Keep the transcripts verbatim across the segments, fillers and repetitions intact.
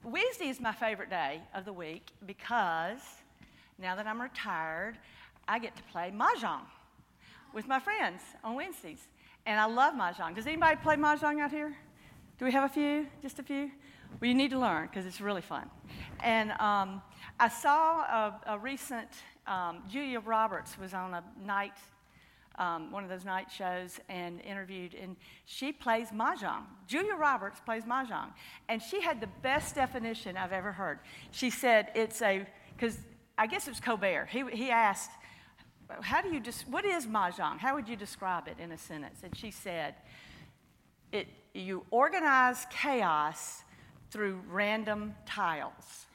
Wednesday is my favorite day of the week because now that I'm retired, I get to play Mahjong with my friends on Wednesdays. And I love Mahjong. Does anybody play Mahjong out here? Do we have a few? Just a few? Well, you need to learn because it's really fun. And um, I saw a, a recent, um, Julia Roberts was on a night, um, one of those night shows and interviewed, and she plays Mahjong. Julia Roberts plays Mahjong. And she had the best definition I've ever heard. She said it's a, because I guess it was Colbert. He, he asked, how do you, just, what is Mahjong? How would you describe it in a sentence? And she said, it, you organize chaos through random tiles.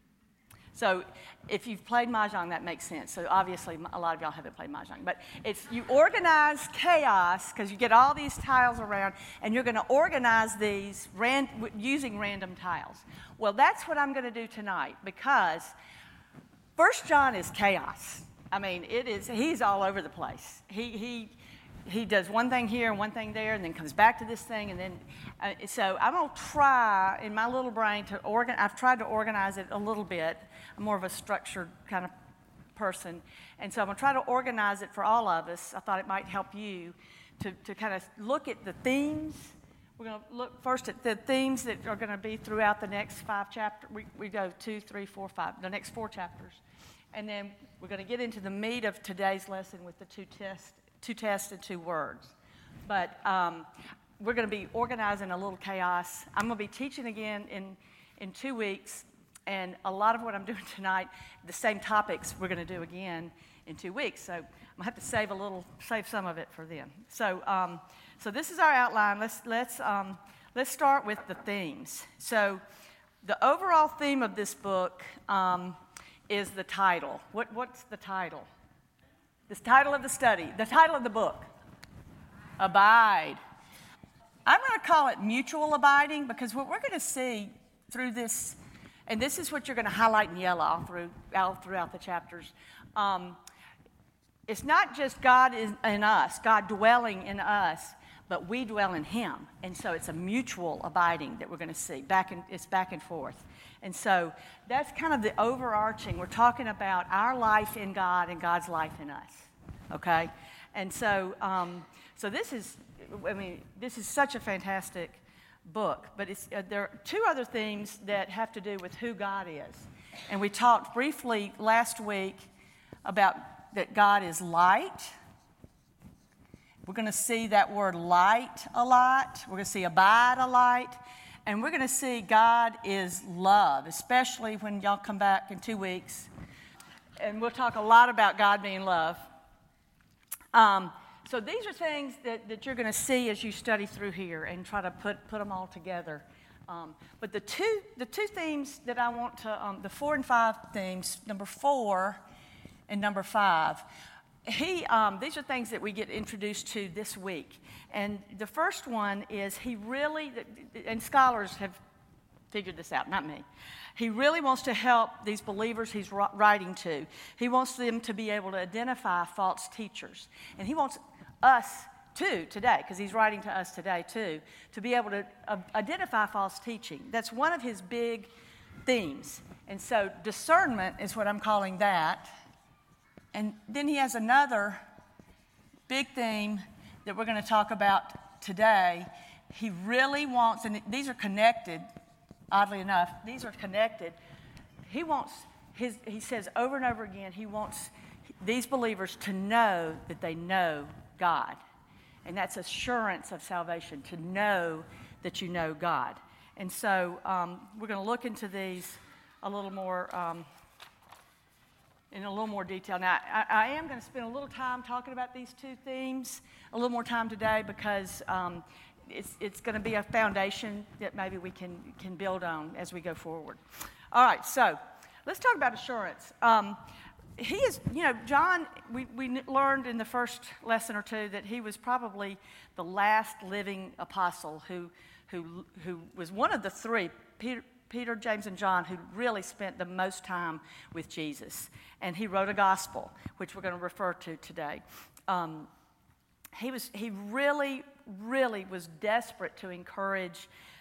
So if you've played Mahjong, that makes sense. So obviously, a lot of y'all haven't played Mahjong. But it's you organize chaos because you get all these tiles around, and you're going to organize these ran, using random tiles. Well, that's what I'm going to do tonight because First John is chaos. I mean, it is. He's all over the place. He he he does one thing here and one thing there, and then comes back to this thing, and then uh, so I'm gonna try in my little brain to organ. I've tried to organize it a little bit. I'm more of a structured kind of person, and so I'm gonna try to organize it for all of us. I thought it might help you to to kind of look at the themes. We're gonna look first at the themes that are gonna be throughout the next five chapters. We we go two, three, four, five. The next four chapters. And then we're going to get into the meat of today's lesson with the two tests, two tests and two words. But um, we're going to be organizing a little chaos. I'm going to be teaching again in, in two weeks. And a lot of what I'm doing tonight, the same topics we're going to do again in two weeks. So I'm going to have to save a little, save some of it for then. So um, so this is our outline. Let's, let's, um, let's start with the themes. So the overall theme of this book um, is the title. What, what's the title? The title of the study, the title of the book. Abide. I'm going to call it mutual abiding because what we're going to see through this, and this is what you're going to highlight in yellow all, through, all throughout the chapters, um, it's not just God is in us, God dwelling in us, but we dwell in Him. And so it's a mutual abiding that we're going to see. Back and, it's back and forth. And so that's kind of the overarching. We're talking about our life in God and God's life in us, okay? And so, um, so this is, I mean, this is such a fantastic book. But it's, uh, there are two other themes that have to do with who God is. And we talked briefly last week about that God is light. We're going to see that word light a lot. We're going to see abide a lot. And we're going to see God is love, especially when y'all come back in two weeks. And we'll talk a lot about God being love. Um, so these are things that, that you're going to see as you study through here and try to put, put them all together. Um, but the two, the two themes that I want to, um, the four and five themes, number four and number five, He, um, these are things that we get introduced to this week. And the first one is he really, and scholars have figured this out, not me. He really wants to help these believers he's writing to. He wants them to be able to identify false teachers. And he wants us too today, because he's writing to us today too, to be able to uh, identify false teaching. That's one of his big themes. And so discernment is what I'm calling that. And then he has another big theme that we're going to talk about today. He really wants, and these are connected, oddly enough, these are connected. He wants, his, he says over and over again, he wants these believers to know that they know God. And that's assurance of salvation, to know that you know God. And so um, we're going to look into these a little more um, in a little more detail. Now, I, I am going to spend a little time talking about these two themes, a little more time today, because um, it's, it's going to be a foundation that maybe we can, can build on as we go forward. All right, so let's talk about assurance. Um, he is, you know, John, we, we learned in the first lesson or two that he was probably the last living apostle who, who, who was one of the three, Peter, Peter, James, and John, who really spent the most time with Jesus. And he wrote a gospel, which we're going to refer to today. Um, he was he really, really was desperate to encourage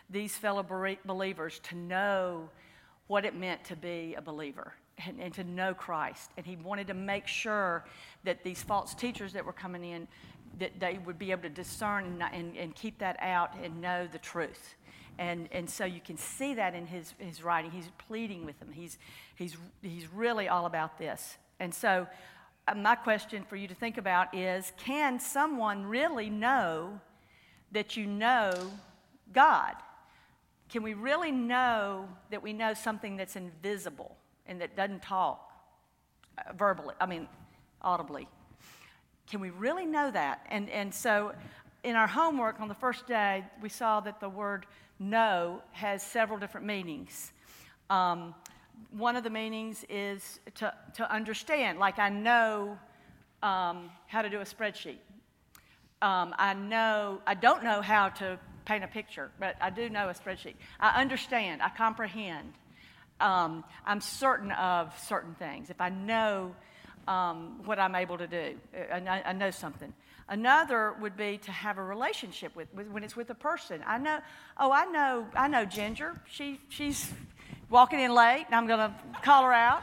these fellow bere- believers to know what it meant to be a believer and, and to know Christ. And he wanted to make sure that these false teachers that were coming in, that they would be able to discern and, and, and keep that out and know the truth. And and so you can see that in his, his writing. He's pleading with them. He's, he's, he's really all about this. And so uh, my question for you to think about is, can someone really know that you know God? Can we really know that we know something that's invisible and that doesn't talk uh, verbally, I mean, audibly? Can we really know that? And, and so in our homework on the first day, we saw that the word know has several different meanings. Um, one of the meanings is to, to understand, like I know um, how to do a spreadsheet. Um, I know, I don't know how to paint a picture, but I do know a spreadsheet. I understand, I comprehend. Um, I'm certain of certain things. If I know um, what I'm able to do, I, I know something. Another would be to have a relationship with, with when it's with a person. I know, oh, I know, I know Ginger. She she's walking in late, and I'm going to call her out.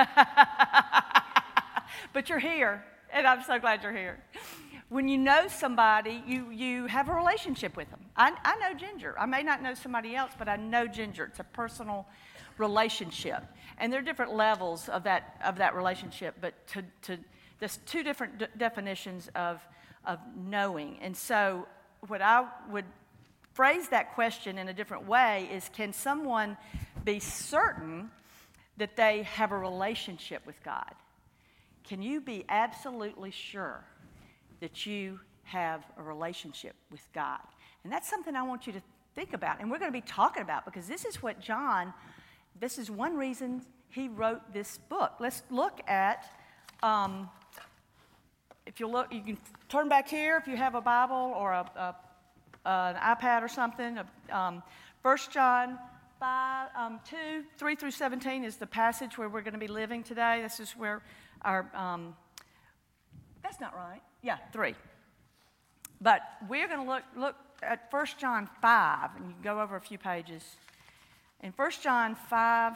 But you're here, and I'm so glad you're here. When you know somebody, you you have a relationship with them. I, I know Ginger. I may not know somebody else, but I know Ginger. It's a personal relationship, and there are different levels of that of that relationship. But to to there's two different d- definitions of. of knowing. And so what I would phrase that question in a different way is, can someone be certain that they have a relationship with God? Can you be absolutely sure that you have a relationship with God? And that's something I want you to think about. And we're going to be talking about, because this is what John, this is one reason he wrote this book. Let's look at um, If you look, you can turn back here if you have a Bible or a, a, an iPad or something. Um, First John five, um, two, three through seventeen is the passage where we're going to be living today. This is where our, um, that's not right. Yeah, three. But we're going to look, look at First John five, and you can go over a few pages. In First John five,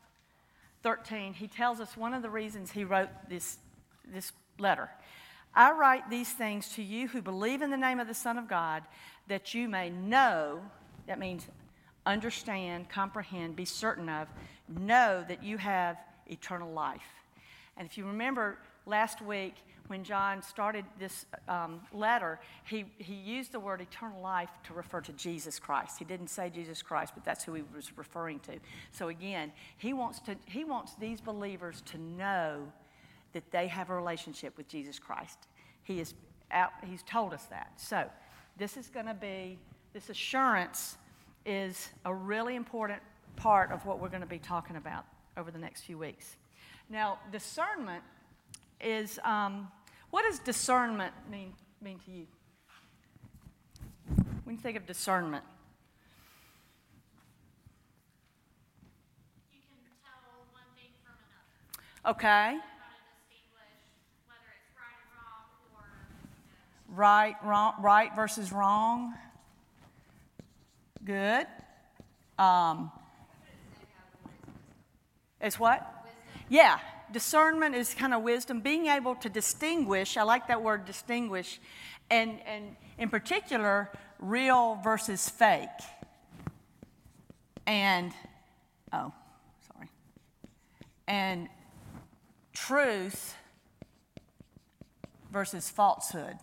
thirteen, he tells us one of the reasons he wrote this, this letter. I write these things to you who believe in the name of the Son of God, that you may know, that means understand, comprehend, be certain of, know that you have eternal life. And if you remember last week when John started this um, letter, he, he used the word eternal life to refer to Jesus Christ. He didn't say Jesus Christ, but that's who he was referring to. So again, he wants to he wants these believers to know that they have a relationship with Jesus Christ. He is out, he's told us that. So this is going to be, this assurance is a really important part of what we're going to be talking about over the next few weeks. Now, discernment is, um, what does discernment mean, mean to you? When you think of discernment. You can tell one thing from another. Okay. Right, wrong, right versus wrong. Good. Um, it's what? Wisdom. Yeah, discernment is kind of wisdom, being able to distinguish. I like that word, distinguish, and and in particular, real versus fake. And oh, sorry. And truth versus falsehood.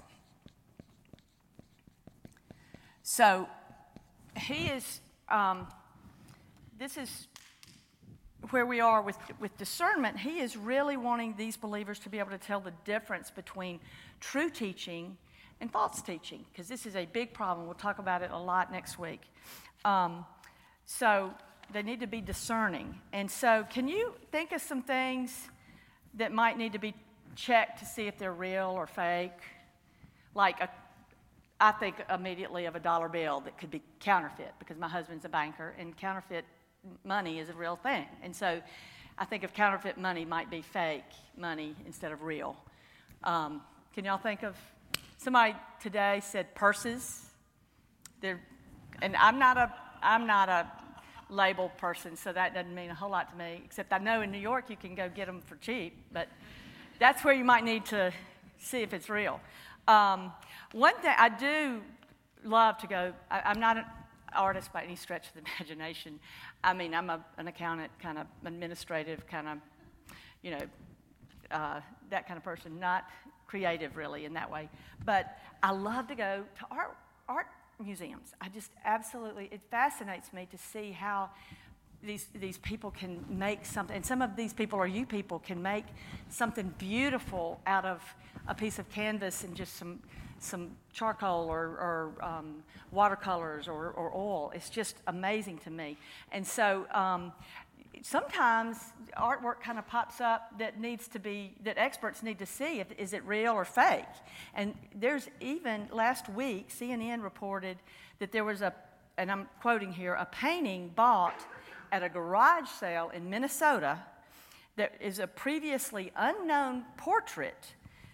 So he is, um, this is where we are with, with discernment. He is really wanting these believers to be able to tell the difference between true teaching and false teaching, because this is a big problem. We'll talk about it a lot next week. Um, so they need to be discerning. And so can you think of some things that might need to be checked to see if they're real or fake? Like a I think immediately of a dollar bill that could be counterfeit, because my husband's a banker, and counterfeit money is a real thing. And so I think of counterfeit money might be fake money instead of real. Um, can y'all think of, somebody today said purses. They're, and I'm not a, I'm not a label person, so that doesn't mean a whole lot to me, except I know in New York you can go get them for cheap, but that's where you might need to see if it's real. Um, one thing, I do love to go, I, I'm not an artist by any stretch of the imagination. I mean, I'm a, an accountant, kind of administrative, kind of, you know, uh, that kind of person, not creative really in that way. But I love to go to art, art museums. I just absolutely, it fascinates me to see how these these people can make something, and some of these people, or you people, can make something beautiful out of a piece of canvas and just some some charcoal or, or um, watercolors or, or oil. It's just amazing to me. And so um, sometimes artwork kind of pops up that needs to be, that experts need to see if is it real or fake. And there's even, last week, C N N reported that there was a, and I'm quoting here, a painting bought at a garage sale in Minnesota that is a previously unknown portrait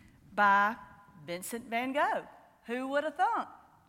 by Vincent van Gogh. Who would have thought?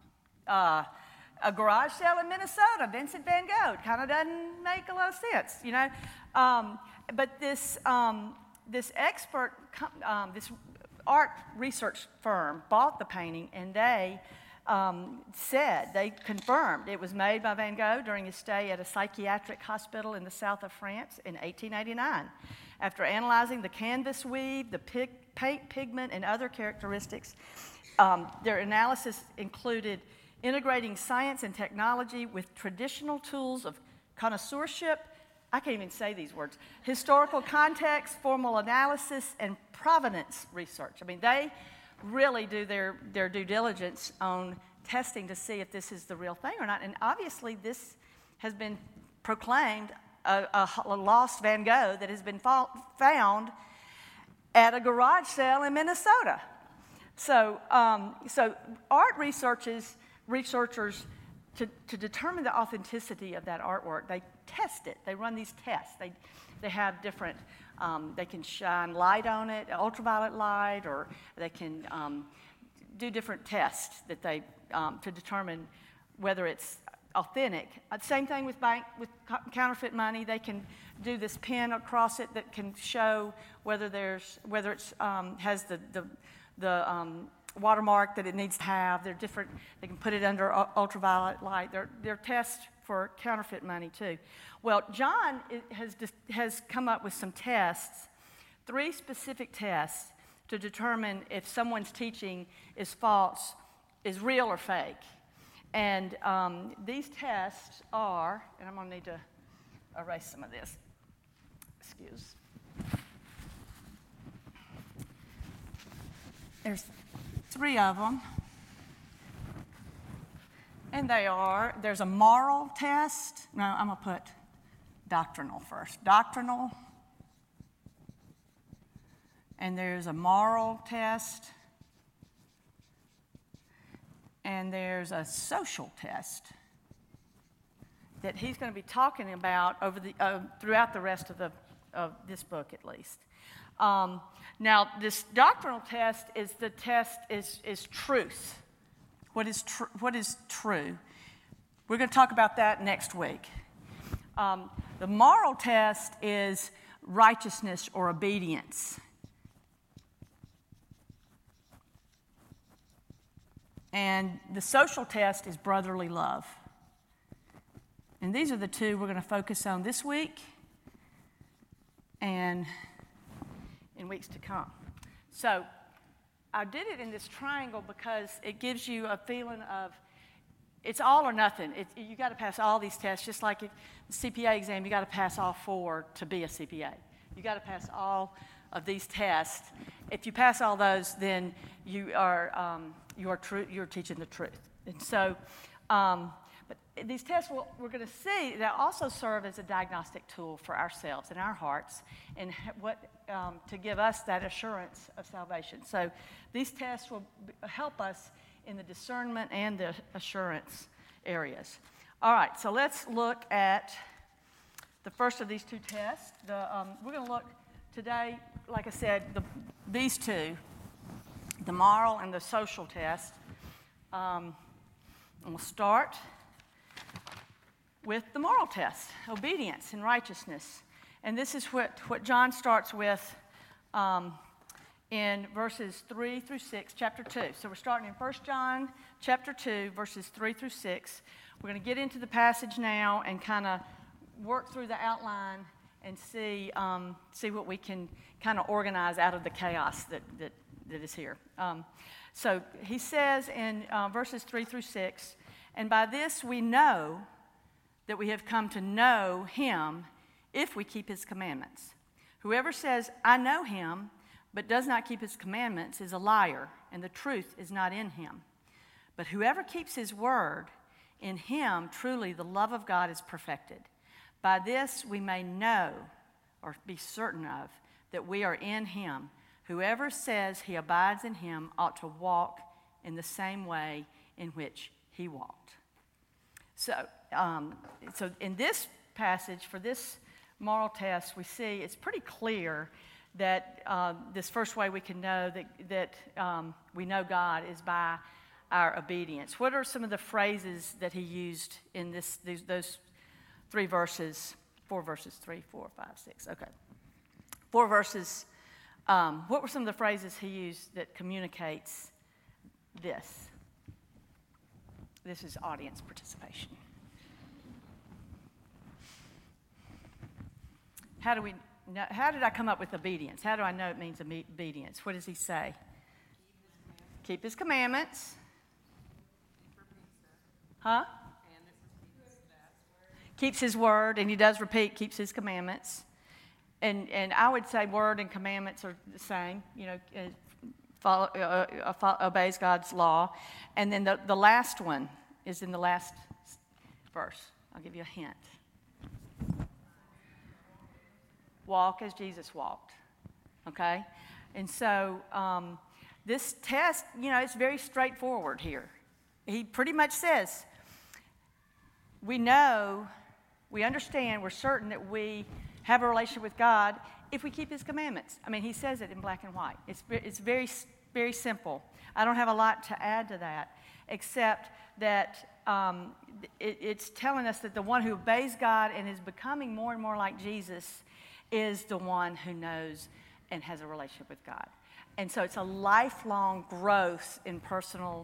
Uh, a garage sale in Minnesota, Vincent van Gogh. Kind of doesn't make a lot of sense, you know. Um, but this um, this expert, um, this art research firm bought the painting, and they um, said, they confirmed it was made by Van Gogh during his stay at a psychiatric hospital in the south of France in eighteen eighty-nine. After analyzing the canvas weave, the pig, paint pigment, and other characteristics, um, their analysis included integrating science and technology with traditional tools of connoisseurship, I can't even say these words, historical context, formal analysis, and provenance research. I mean, they really do their, their due diligence on testing to see if this is the real thing or not. And obviously, this has been proclaimed a, a, a lost Van Gogh that has been fa- found at a garage sale in Minnesota. So, um, so art researchers, researchers to, to determine the authenticity of that artwork, they test it. They run these tests. They, they have different, um, they can shine light on it, ultraviolet light, or they can um, do different tests that they, um, to determine whether it's authentic. Uh, same thing with bank, with co- counterfeit money. They can do this pin across it that can show whether there's, whether it's um, has the, the, the um, watermark that it needs to have. They're different. They can put it under ultraviolet light. They're, they're tests for counterfeit money too. Well, John has, has come up with some tests, three specific tests to determine if someone's teaching is false, is real or fake. And um, these tests are, and I'm going to need to erase some of this. Excuse. There's three of them. And they are, there's a moral test. No, I'm going to put doctrinal first. Doctrinal. And there's a moral test. And there's a social test that he's going to be talking about over the uh, throughout the rest of the of this book, at least. Um, now, this doctrinal test is the test is is truth. What is tr- what is true? We're going to talk about that next week. Um, the moral test is righteousness or obedience. And the social test is brotherly love. And these are the two we're going to focus on this week and in weeks to come. So I did it in this triangle because it gives you a feeling of it's all or nothing. It, you got to pass all these tests, just like if the C P A exam, you got to pass all four to be a C P A. You got to pass all of these tests. If you pass all those, then you are um, you are true. You're teaching the truth. And so, um, but these tests we'll, we're going to see that also serve as a diagnostic tool for ourselves and our hearts, and what um, to give us that assurance of salvation. So, these tests will help us in the discernment and the assurance areas. All right. So let's look at the first of these two tests. The um, we're going to look today. Like I said, the, these two, the moral and the social test. Um, and we'll start with the moral test, obedience and righteousness. And this is what, what John starts with um, in verses three through six, chapter two. So we're starting in First John chapter two, verses three through six. We're going to get into the passage now and kind of work through the outline and see um, see what we can kind of organize out of the chaos that, that, that is here. Um, so he says in uh, verses three through six, and by this we know that we have come to know him if we keep his commandments. Whoever says, I know him, but does not keep his commandments is a liar, and the truth is not in him. But whoever keeps his word, in him truly the love of God is perfected. By this we may know, or be certain of, that we are in him. Whoever says he abides in him ought to walk in the same way in which he walked. So, um, so in this passage, for this moral test, we see it's pretty clear that uh, this first way we can know that, that um, we know God is by our obedience. What are some of the phrases that he used in this these, those three verses, four verses, three, four, five, six, okay. Four verses, um, what were some of the phrases he used that communicates this? This is audience participation. How do we know, how did I come up with obedience? How do I know it means obedience? What does he say? Keep his commandments. Huh? Keeps his word, and he does repeat, keeps his commandments. And and I would say word and commandments are the same, you know, uh, follow, uh, uh, follow, obeys God's law. And then the, the last one is in the last verse. I'll give you a hint. Walk as Jesus walked, okay? And so um, this test, you know, it's very straightforward here. He pretty much says, we know, we understand, we're certain that we have a relationship with God if we keep his commandments. I mean, he says it in black and white. It's, it's very, very simple. I don't have a lot to add to that, except that um, it, it's telling us that the one who obeys God and is becoming more and more like Jesus is the one who knows and has a relationship with God. And so it's a lifelong growth in personal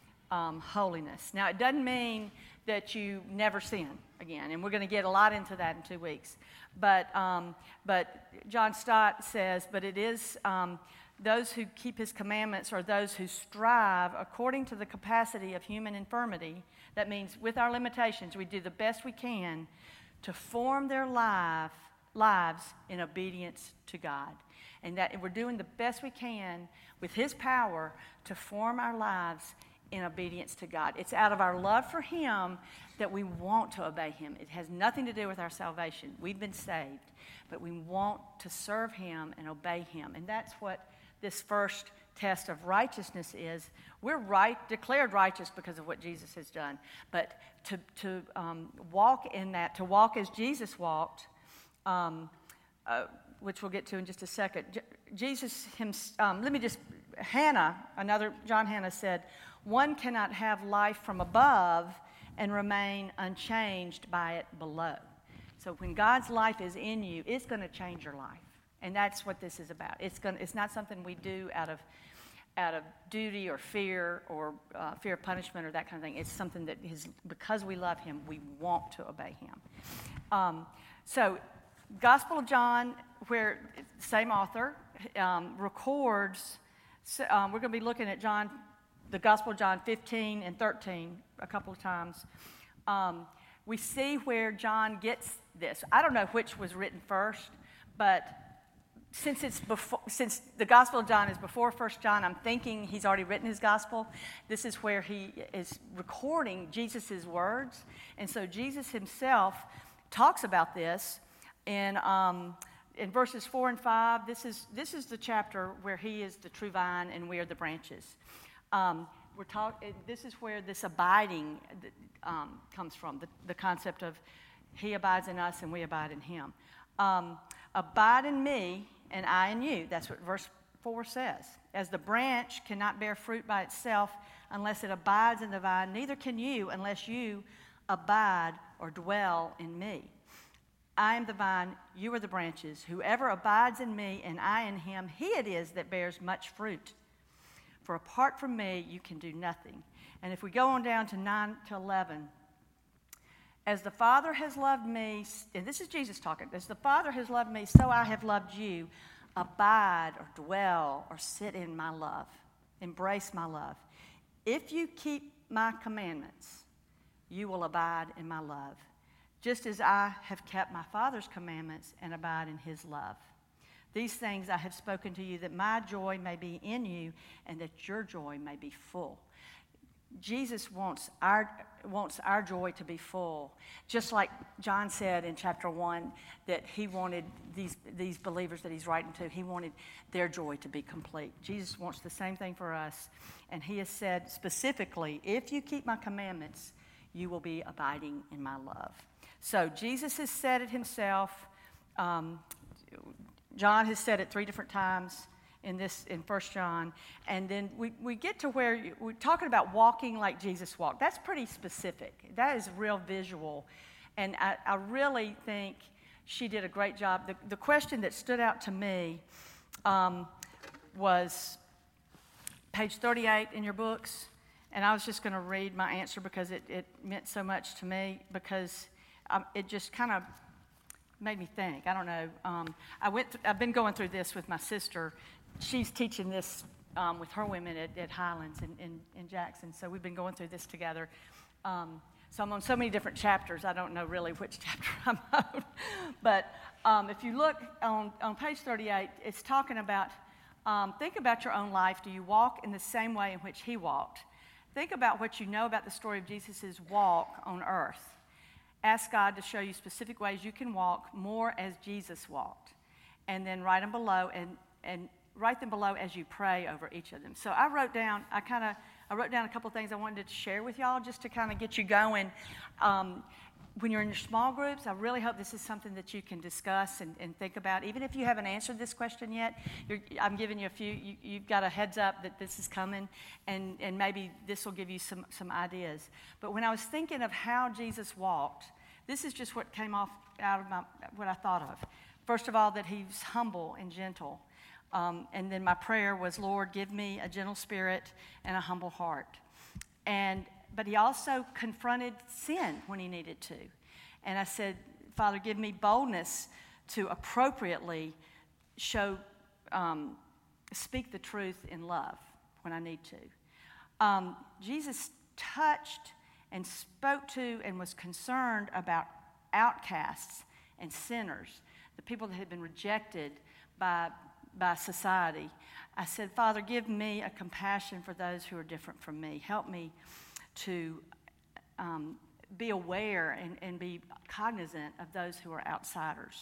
um, holiness. Now, it doesn't mean that you never sin again, and we're going to get a lot into that in two weeks. But um, but John Stott says, but it is um, those who keep his commandments are those who strive according to the capacity of human infirmity. That means with our limitations, we do the best we can to form their life lives in obedience to God. And that we're doing the best we can with his power to form our lives in obedience to God. It's out of our love for him that we want to obey him. It has nothing to do with our salvation. We've been saved, but we want to serve him and obey him. And that's what this first test of righteousness is. We're right, declared righteous because of what Jesus has done. But to, to um, walk in that, to walk as Jesus walked, Um, uh, which we'll get to in just a second. J- Jesus, him, um, let me just, Hannah, another, John Hannah said, one cannot have life from above and remain unchanged by it below. So when God's life is in you, it's going to change your life. And that's what this is about. It's going. It's not something we do out of out of duty or fear or uh, fear of punishment or that kind of thing. It's something that is, because we love him, we want to obey him. Um, so Gospel of John, where same author, um, records, um, we're going to be looking at John, the Gospel of John fifteen and thirteen a couple of times. Um, we see where John gets this. I don't know which was written first, but since it's before, since the Gospel of John is before First John, I'm thinking he's already written his Gospel. This is where he is recording Jesus' words, and so Jesus himself talks about this. In, um, in verses four and five, this is this is the chapter where he is the true vine and we are the branches. Um, we're talk, this is where this abiding um, comes from, the, the concept of he abides in us and we abide in him. Um, abide in me and I in you. That's what verse four says. As the branch cannot bear fruit by itself unless it abides in the vine, neither can you unless you abide or dwell in me. I am the vine, you are the branches. Whoever abides in me and I in him, he it is that bears much fruit. For apart from me, you can do nothing. And if we go on down to nine to eleven, as the Father has loved me, and this is Jesus talking, as the Father has loved me, so I have loved you. Abide or dwell or sit in my love. Embrace my love. If you keep my commandments, you will abide in my love, just as I have kept my Father's commandments and abide in his love. These things I have spoken to you, that my joy may be in you and that your joy may be full. Jesus wants our, wants our joy to be full. Just like John said in chapter one that he wanted these, these believers that he's writing to, he wanted their joy to be complete. Jesus wants the same thing for us. And he has said specifically, if you keep my commandments, you will be abiding in my love. So Jesus has said it himself. Um, John has said it three different times in this in First John, and then we, we get to where you, we're talking about walking like Jesus walked. That's pretty specific. That is real visual, and I, I really think she did a great job. The, the question that stood out to me um, was page thirty-eight in your books, and I was just going to read my answer because it, it meant so much to me, because um, it just kind of made me think. I don't know. Um, I went. Th- I've been going through this with my sister. She's teaching this um, with her women at, at Highlands in, in, in Jackson, so we've been going through this together. Um, so I'm on so many different chapters, I don't know really which chapter I'm on. But um, if you look on, on page thirty-eight, it's talking about, um, think about your own life. Do you walk in the same way in which he walked? Think about what you know about the story of Jesus' walk on earth. Ask God to show you specific ways you can walk more as Jesus walked. And then write them below and, and write them below as you pray over each of them. So I wrote down, I kind of, I wrote down a couple things I wanted to share with y'all just to kind of get you going. Um, when you're in your small groups, I really hope this is something that you can discuss and, and think about. Even if you haven't answered this question yet, you're, I'm giving you a few, you, you've got a heads up that this is coming, and, and maybe this will give you some, some ideas. But when I was thinking of how Jesus walked, this is just what came off out of my, what I thought of. First of all, that he was humble and gentle. Um, and then my prayer was, Lord, give me a gentle spirit and a humble heart. And but he also confronted sin when he needed to. And I said, Father, give me boldness to appropriately show, um, speak the truth in love when I need to. Um, Jesus touched and spoke to and was concerned about outcasts and sinners, the people that had been rejected by by society. I said, Father, give me a compassion for those who are different from me. Help me to um, be aware and, and be cognizant of those who are outsiders.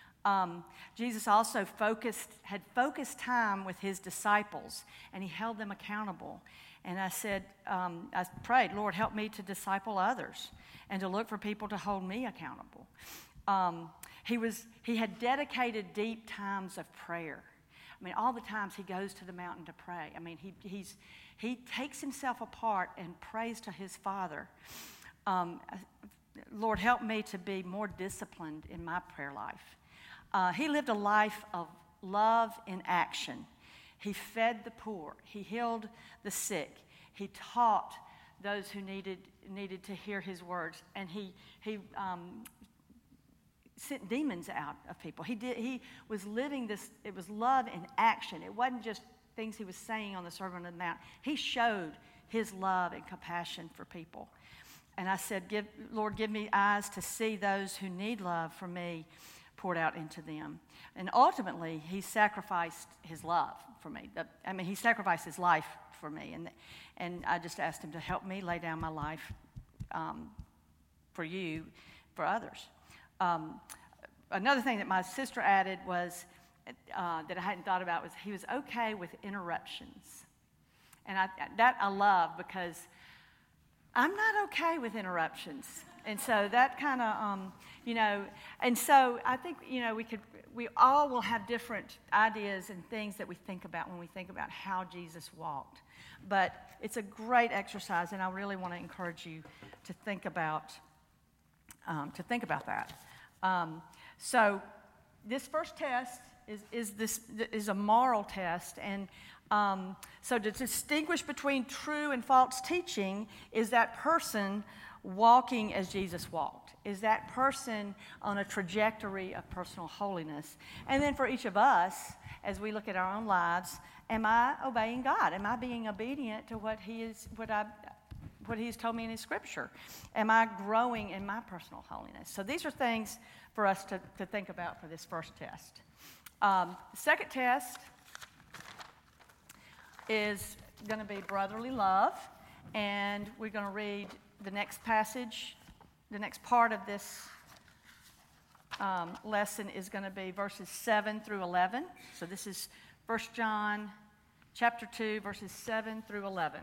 Um, Jesus also focused, had focused time with his disciples, and he held them accountable. And I said, um, I prayed, Lord, help me to disciple others and to look for people to hold me accountable. Um, he was, he had dedicated deep times of prayer. I mean, all the times he goes to the mountain to pray. I mean, he he's he takes himself apart and prays to his Father. Um, Lord, help me to be more disciplined in my prayer life. Uh, he lived a life of love in action. He fed the poor. He healed the sick. He taught those who needed needed to hear his words, and he he. Um, sent demons out of people. He did. He was living this, it was love in action. It wasn't just things he was saying on the Sermon on the Mount. He showed his love and compassion for people. And I said, "Give, Lord, give me eyes to see those who need love from me poured out into them." And ultimately, he sacrificed his love for me. I mean, he sacrificed his life for me. And, and I just asked him to help me lay down my life um, for you, for others. Um, another thing that my sister added was, uh, that I hadn't thought about, was he was okay with interruptions. And I, that I love, because I'm not okay with interruptions. And so that kind of, um, you know, and so I think, you know, we could, we all will have different ideas and things that we think about when we think about how Jesus walked. But it's a great exercise, and I really want to encourage you to think about um, to think about that. Um, so this first test is, is, this, is a moral test. And um, so to distinguish between true and false teaching, is that person walking as Jesus walked? Is that person on a trajectory of personal holiness? And then for each of us, as we look at our own lives, am I obeying God? Am I being obedient to what He is, what I, what He's told me in His Scripture? Am I growing in my personal holiness? So these are things for us to, to think about for this first test. Um, the second test is going to be brotherly love, and we're going to read the next passage. The next part of this um, lesson is going to be verses seven through eleven. So this is First John chapter two, verses seven through eleven.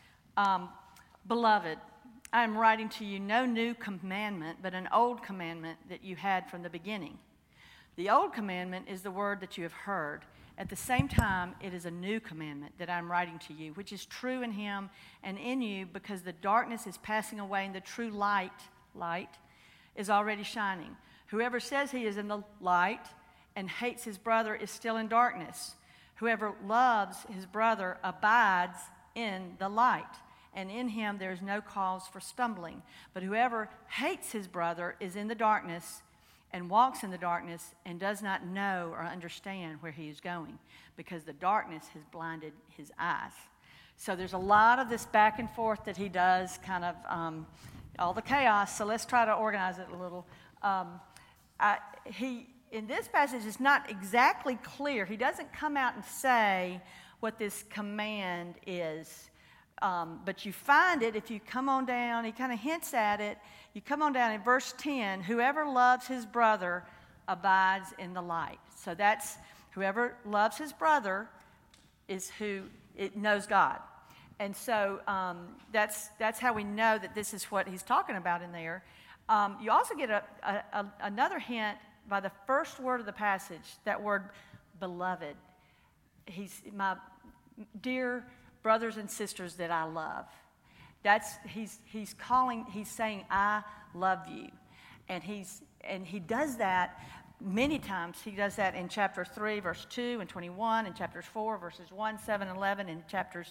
Um, Beloved, I am writing to you no new commandment, but an old commandment that you had from the beginning. The old commandment is the word that you have heard. At the same time, it is a new commandment that I am writing to you, which is true in Him and in you, because the darkness is passing away and the true light, light, is already shining. Whoever says he is in the light and hates his brother is still in darkness. Whoever loves his brother abides in the light, and in him there is no cause for stumbling. But whoever hates his brother is in the darkness and walks in the darkness and does not know or understand where he is going, because the darkness has blinded his eyes. So there's a lot of this back and forth that he does, kind of um, all the chaos. So let's try to organize it a little. Um, I, he in this passage is not exactly clear. He doesn't come out and say what this command is. Um, but you find it if you come on down. He kind of hints at it. You come on down in verse ten. Whoever loves his brother abides in the light. So that's whoever loves his brother is who it knows God. And so um, that's that's how we know that this is what he's talking about in there. Um, you also get a, a, a, another hint by the first word of the passage, that word beloved. He's my dear brothers and sisters that I love. That's he's he's calling, he's saying, I love you. And he's and he does that many times. He does that in chapter three, verse two and twenty-one, in chapters four, verses one, seven, and eleven, in chapters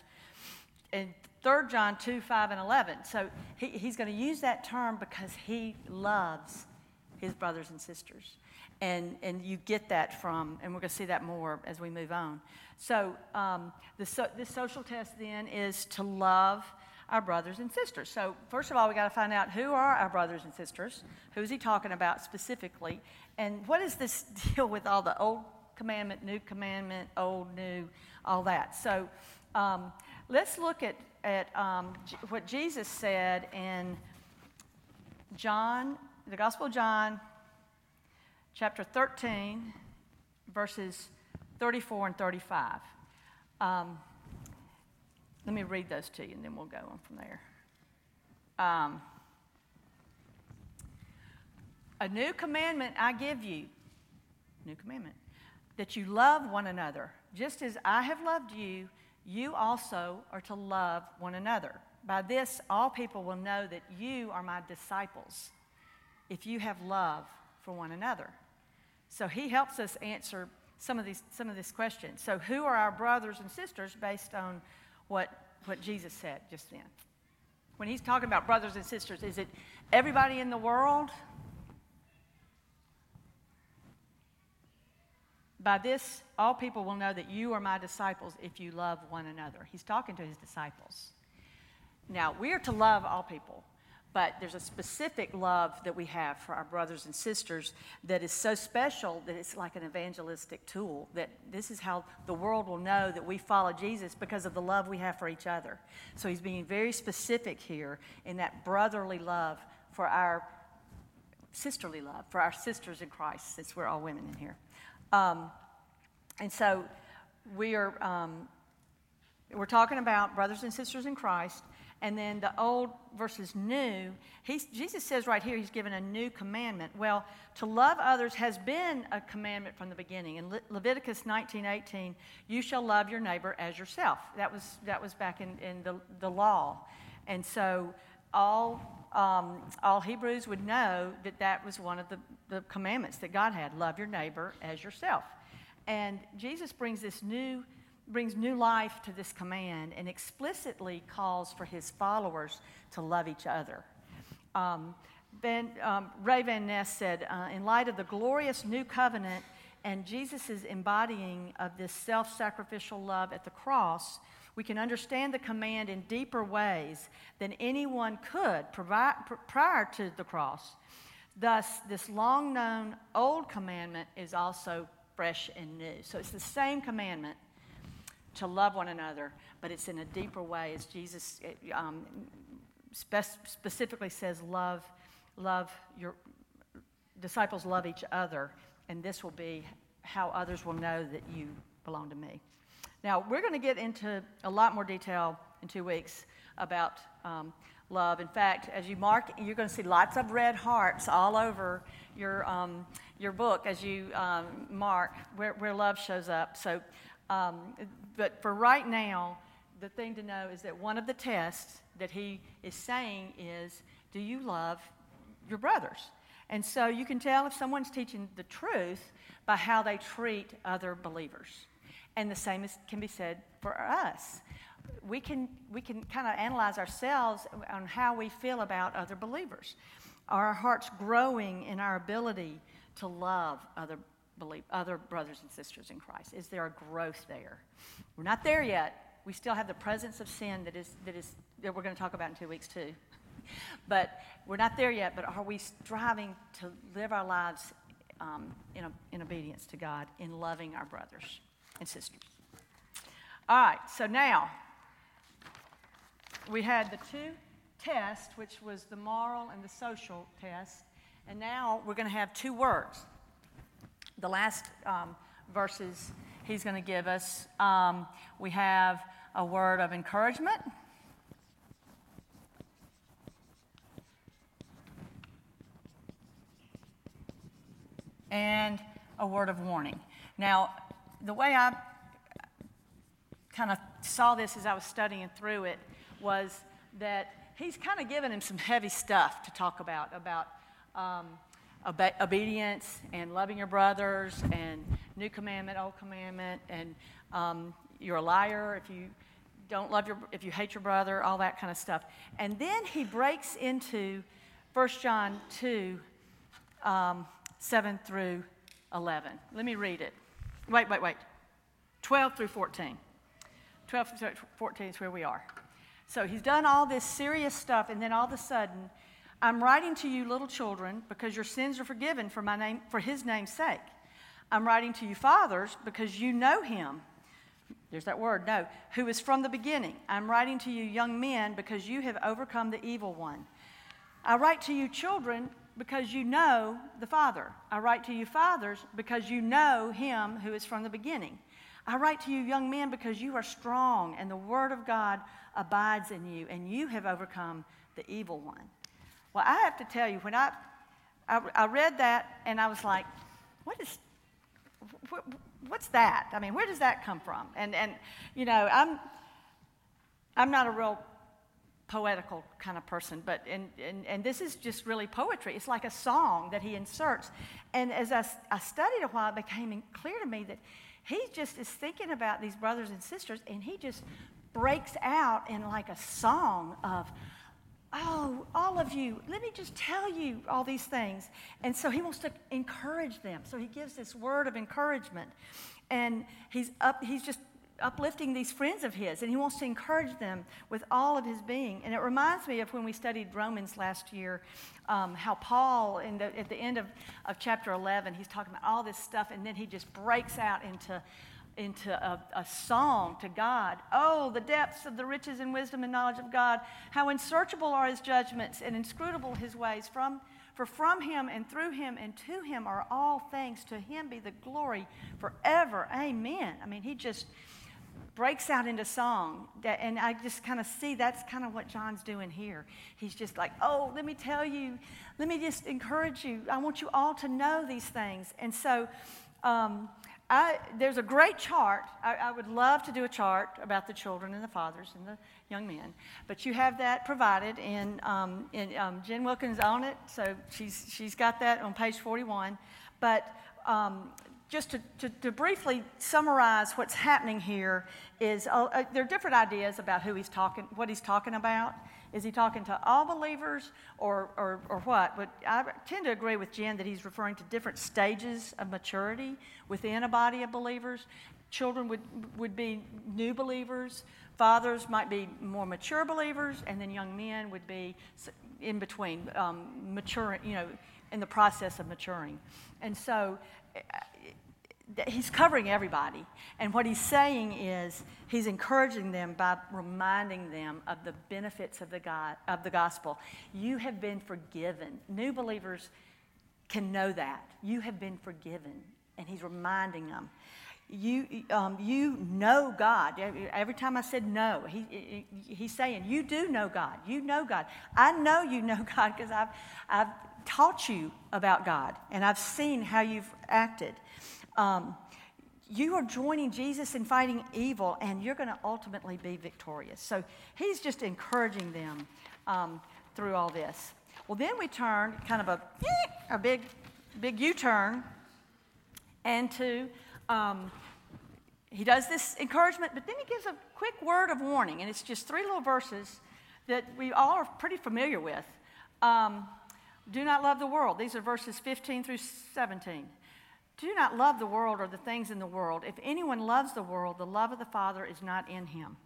in Third John two, five, and eleven. So he, he's going to use that term because he loves his brothers and sisters. And and you get that from, and we're going to see that more as we move on. So um, the so, this social test then is to love our brothers and sisters. So first of all, we got to find out who are our brothers and sisters. Who is he talking about specifically? And what is this deal with all the old commandment, new commandment, old, new, all that? So um, let's look at, at um, J- what Jesus said in John, the Gospel of John, chapter thirteen, verses thirty-four and thirty-five. Um, let me read those to you, and then we'll go on from there. Um, A new commandment I give you, new commandment, that you love one another. Just as I have loved you, you also are to love one another. By this, all people will know that you are my disciples, if you have love for one another. So he helps us answer some of these some of this question. So who are our brothers and sisters based on what what Jesus said just then? When he's talking about brothers and sisters, is it everybody in the world? By this, all people will know that you are my disciples if you love one another. He's talking to his disciples. Now, we are to love all people, but there's a specific love that we have for our brothers and sisters that is so special that it's like an evangelistic tool, that this is how the world will know that we follow Jesus, because of the love we have for each other. So he's being very specific here in that brotherly love for our sisterly love, for our sisters in Christ, since we're all women in here. Um, and so we are um, we're talking about brothers and sisters in Christ, and then the old versus new. He's, Jesus says right here he's given a new commandment. Well, to love others has been a commandment from the beginning. In Le- Leviticus nineteen eighteen, you shall love your neighbor as yourself. That was that was back in, in the, the law. And so all um, all Hebrews would know that that was one of the, the commandments that God had: love your neighbor as yourself. And Jesus brings this new, brings new life to this command and explicitly calls for his followers to love each other. Um, Ben, um, Ray Van Ness said, uh, in light of the glorious new covenant and Jesus' embodying of this self-sacrificial love at the cross, we can understand the command in deeper ways than anyone could provi- pr- prior to the cross. Thus, this long-known old commandment is also fresh and new. So it's the same commandment to love one another, but it's in a deeper way, as Jesus um, spe- specifically says, love, love your disciples love each other, and this will be how others will know that you belong to me. Now, we're going to get into a lot more detail in two weeks about um, love. In fact, as you mark, you're going to see lots of red hearts all over your um, your book as you um, mark where, where love shows up. So, um, but for right now, the thing to know is that one of the tests that he is saying is, do you love your brothers? And so you can tell if someone's teaching the truth by how they treat other believers. And the same is, can be said for us. We can we can kind of analyze ourselves on how we feel about other believers. Are our hearts growing in our ability to love other believe, other brothers and sisters in Christ? Is there a growth there? We're not there yet. We still have the presence of sin that is that is that we're going to talk about in two weeks too. But we're not there yet. But are we striving to live our lives um, in a, in obedience to God, in loving our brothers and sisters? All right, so now we had the two tests, which was the moral and the social test, and now we're going to have two words. The last um, verses he's going to give us, um, we have a word of encouragement and a word of warning. Now, the way I kind of saw this as I was studying through it was that he's kind of given him some heavy stuff to talk about, about um, obe- obedience and loving your brothers and new commandment, old commandment, and um, you're a liar if you don't love your, if you hate your brother, all that kind of stuff. And then he breaks into First John two, um, seven through eleven. Let me read it. Wait, wait, wait. twelve through fourteen. twelve through fourteen is where we are. So he's done all this serious stuff, and then all of a sudden, I'm writing to you, little children, because your sins are forgiven for my name, for his name's sake. I'm writing to you, fathers, because you know him. There's that word, no, who is from the beginning. I'm writing to you, young men, because you have overcome the evil one. I write to you, children, because you know the Father. I write to you, fathers, because you know him who is from the beginning. I write to you, young men, because you are strong, and the word of God abides in you, and you have overcome the evil one. Well, I have to tell you, when I I, I read that, and I was like, what is, what, what's that? I mean, where does that come from? And, and you know, I'm I'm not a real poetical kind of person, but and, and, and this is just really poetry. It's like a song that he inserts. And as I, I studied a while, it became clear to me that he just is thinking about these brothers and sisters, and he just breaks out in like a song of, oh, all of you, let me just tell you all these things. And so he wants to encourage them. So he gives this word of encouragement. And he's up, he's just uplifting these friends of his, and he wants to encourage them with all of his being. And it reminds me of when we studied Romans last year, um, how Paul, in the, at the end of, of chapter eleven, he's talking about all this stuff, and then he just breaks out into, into a, a song to God. Oh, the depths of the riches and wisdom and knowledge of God, how unsearchable are his judgments and inscrutable his ways. From For from him and through him and to him are all things. To him be the glory forever. Amen. I mean, he just breaks out into song, that, and I just kind of see that's kind of what John's doing here. He's just like, oh, let me tell you, let me just encourage you. I want you all to know these things. And so Um, I, there's a great chart. I, I would love to do a chart about the children and the fathers and the young men, but you have that provided, and um, and um, Jen Wilkins on it, so she's she's got that on page forty-one. But um, just to, to, to briefly summarize what's happening here is uh, uh, there are different ideas about who he's talking, what he's talking about. Is he talking to all believers or, or, or what? But I tend to agree with Jen that he's referring to different stages of maturity within a body of believers. Children would, would be new believers. Fathers might be more mature believers. And then young men would be in between, um, maturing, you know, in the process of maturing. And so he's covering everybody. And what he's saying is he's encouraging them by reminding them of the benefits of the God, of the gospel. You have been forgiven. New believers can know that. You have been forgiven. And he's reminding them. You, um, you know God. Every time I said no, he, he, he's saying, you do know God. You know God. I know you know God because I've, I've taught you about God. And I've seen how you've acted. Um, you are joining Jesus in fighting evil, and you're going to ultimately be victorious. So he's just encouraging them um, through all this. Well, then we turn kind of a, a big, big U-turn, and to, um, he does this encouragement, but then he gives a quick word of warning, and it's just three little verses that we all are pretty familiar with. Um, do not love the world. These are verses fifteen through seventeen. Do not love the world or the things in the world. If anyone loves the world, the love of the Father is not in him.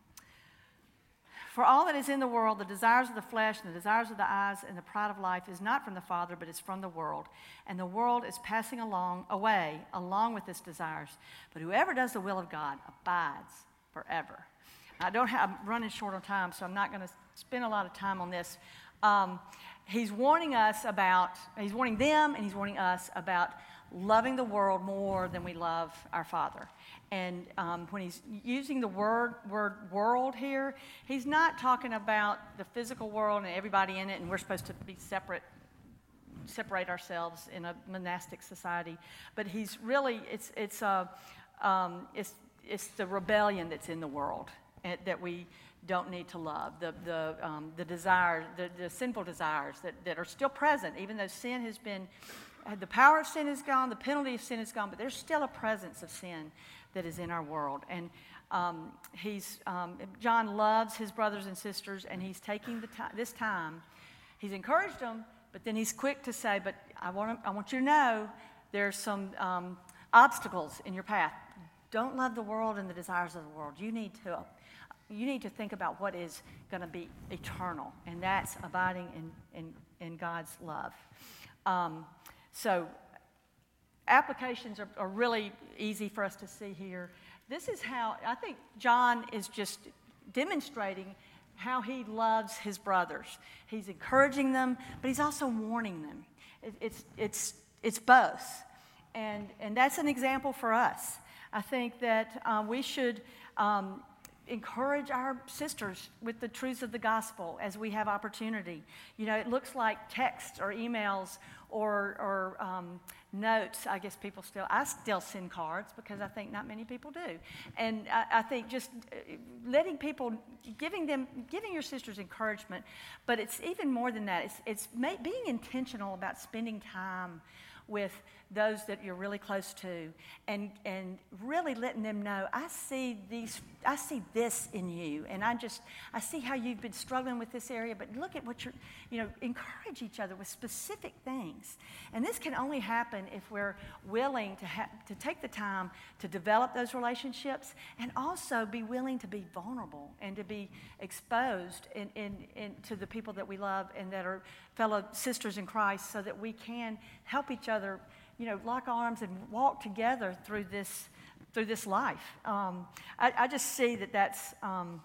For all that is in the world, the desires of the flesh and the desires of the eyes and the pride of life is not from the Father, but is from the world. And the world is passing along away along with its desires. But whoever does the will of God abides forever. I don't have, I'm running short on time, so I'm not going to spend a lot of time on this. Um, he's warning us about, he's warning them and he's warning us about loving the world more than we love our Father. And um, when he's using the word, word world here, he's not talking about the physical world and everybody in it, and we're supposed to be separate, separate ourselves in a monastic society. But he's really, it's, it's, uh, um, it's, it's the rebellion that's in the world that we don't need to love, the, the, um, the desires, the, the sinful desires that, that are still present, even though sin has been, the power of sin is gone, the penalty of sin is gone, but there's still a presence of sin that is in our world. And um, he's, um, John loves his brothers and sisters, and he's taking the time, this time, he's encouraged them, but then he's quick to say, but I want, I want you to know there's some um, obstacles in your path. Don't love the world and the desires of the world. You need to, you need to think about what is going to be eternal, and that's abiding in, in, in God's love. Um, So applications are, are really easy for us to see here. This is how, I think John is just demonstrating how he loves his brothers. He's encouraging them, but he's also warning them. It, it's, it's, it's both. And, and that's an example for us. I think that uh, we should um, encourage our sisters with the truths of the gospel as we have opportunity. You know, it looks like texts or emails or, or um, notes. I guess people still, I still send cards because I think not many people do. And I, I think just letting people, giving them, giving your sisters encouragement, but it's even more than that. It's, it's ma- being intentional about spending time with those that you're really close to, and and really letting them know, I see these, I see this in you, and I just, I see how you've been struggling with this area, but look at what you're, you know, encourage each other with specific things. And this can only happen if we're willing to ha- to take the time to develop those relationships, and also be willing to be vulnerable and to be exposed in, in, in to the people that we love and that are fellow sisters in Christ, so that we can help each other, you know, lock arms and walk together through this through this life. Um, I, I just see that that's um,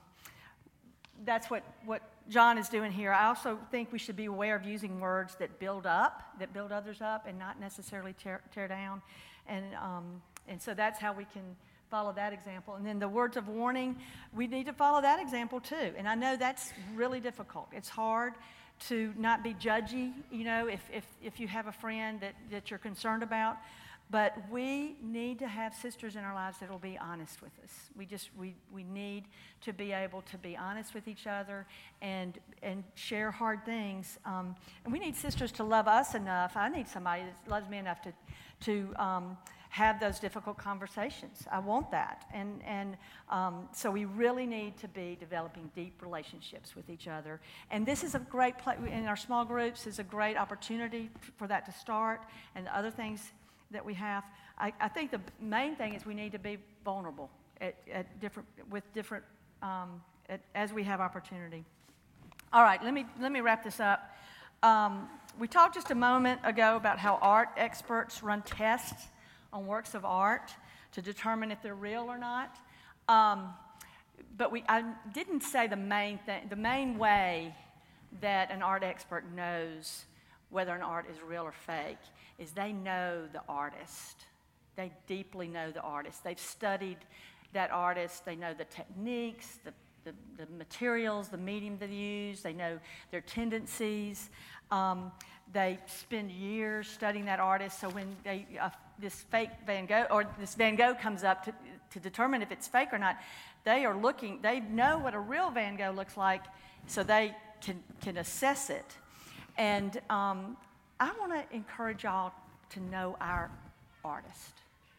that's what what John is doing here. I also think we should be aware of using words that build up, that build others up, and not necessarily tear, tear down. And um, and so that's how we can follow that example. And then the words of warning, we need to follow that example too. And I know that's really difficult. It's hard to not be judgy, you know, if, if, if you have a friend that, that you're concerned about. But we need to have sisters in our lives that will be honest with us. We just we we need to be able to be honest with each other and and share hard things. Um, and we need sisters to love us enough. I need somebody that loves me enough to to um, have those difficult conversations. I want that. And and um, so we really need to be developing deep relationships with each other. And this is a great place in our small groups is a great opportunity for that to start, and the other things that we have. I, I think the main thing is we need to be vulnerable at, at different with different um, at, as we have opportunity. All right, let me let me wrap this up. Um, we talked just a moment ago about how art experts run tests on works of art to determine if they're real or not. Um, but we I didn't say the main thing. The main way that an art expert knows whether an art is real or fake is they know the artist. They deeply know the artist. They've studied that artist. They know the techniques, the, the, the materials, the medium they use. They know their tendencies. Um, they spend years studying that artist. So when they, uh, this fake Van Gogh, or this Van Gogh comes up to, to determine if it's fake or not, they are looking, they know what a real Van Gogh looks like, so they can, can assess it. And um, I want to encourage y'all to know our artist.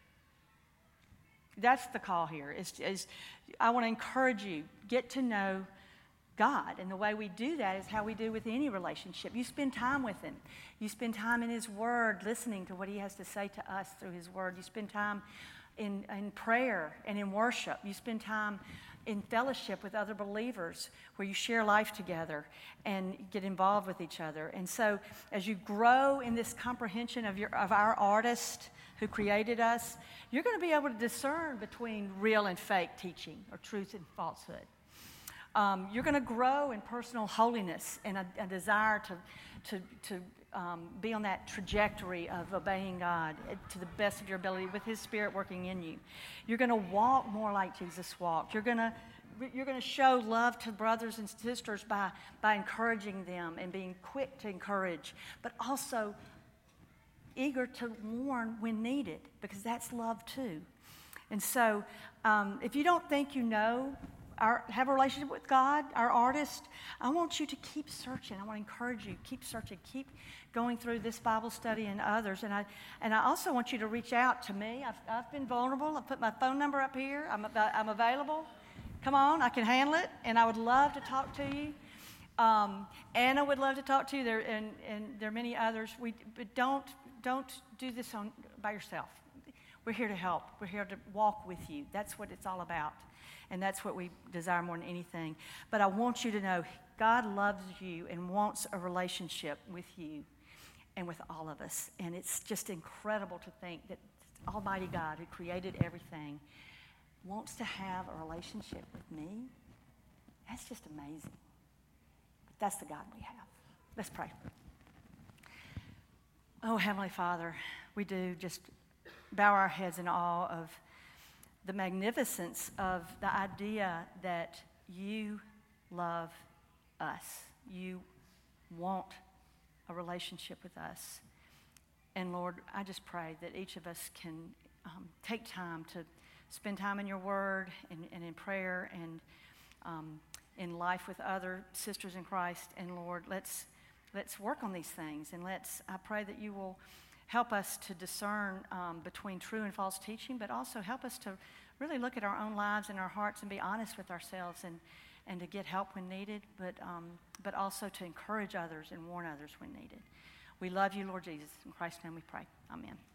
That's the call here. Is, is I want to encourage you, get to know God. And the way we do that is how we do with any relationship. You spend time with Him. You spend time in His Word, listening to what He has to say to us through His Word. You spend time in, in prayer and in worship. You spend time in fellowship with other believers where you share life together and get involved with each other. And so as you grow in this comprehension of, your, of our artist who created us, you're going to be able to discern between real and fake teaching or truth and falsehood. Um, you're going to grow in personal holiness and a, a desire to, to, to um, be on that trajectory of obeying God to the best of your ability with His Spirit working in you. You're going to walk more like Jesus walked. You're going to you're going to show love to brothers and sisters by, by encouraging them and being quick to encourage, but also eager to warn when needed, because that's love too. And so um, if you don't think you know Our, have a relationship with God, our artist, I want you to keep searching. I want to encourage you, keep searching, keep going through this Bible study and others. And I and I also want you to reach out to me. I've, I've been vulnerable. I've put my phone number up here. I'm, I'm available. Come on, I can handle it. And I would love to talk to you. Um, Anna would love to talk to you, there, and, and there are many others. We, but don't, don't do this on, by yourself. We're here to help. We're here to walk with you. That's what it's all about. And that's what we desire more than anything. But I want you to know God loves you and wants a relationship with you and with all of us. And it's just incredible to think that Almighty God, who created everything, wants to have a relationship with me. That's just amazing. But that's the God we have. Let's pray. Oh, Heavenly Father, we do just bow our heads in awe of the magnificence of the idea that you love us. You want a relationship with us. And Lord, I just pray that each of us can um, take time to spend time in your word and, and in prayer and um, in life with other sisters in Christ. And Lord, let's let's work on these things. And let's, I pray that you will help us to discern um, between true and false teaching, but also help us to really look at our own lives and our hearts and be honest with ourselves and, and to get help when needed, but, um, but also to encourage others and warn others when needed. We love you, Lord Jesus. In Christ's name we pray. Amen.